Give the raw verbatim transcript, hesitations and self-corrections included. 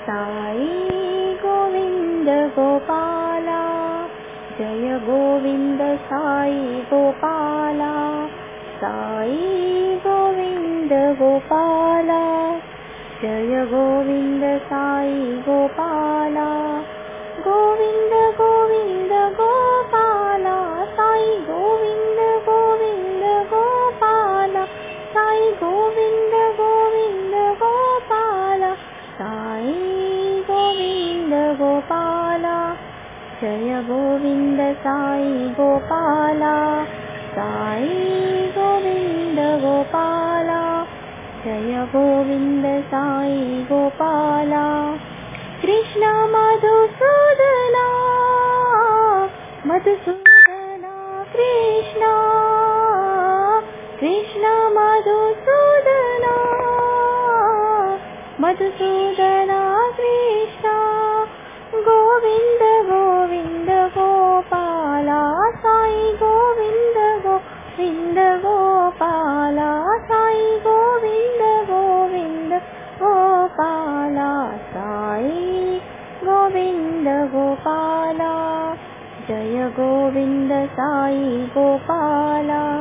Sai Govind Gopala, Jai Govind Sai Gopala, Sai Govind Gopala, Jai Govind Sai Gopala, Govind Govind Gopala, Sai Govind Govind Gopala, Sai Govind Govind Gopala, Sai Govind Gopala, Jai Govind Sai Gopala, Sai Govind Gopala, Jai Govind Sai Gopala, Krishna Madhusudana, Madhusudana Krishna, Krishna Madhusudana, Madhusudana Krishna, Govind Govind Gopala, Sai Govind Govind Gopala, Sai Govind Govind Gopala, Sai Govind Gopala, Jai Govind Sai Gopala.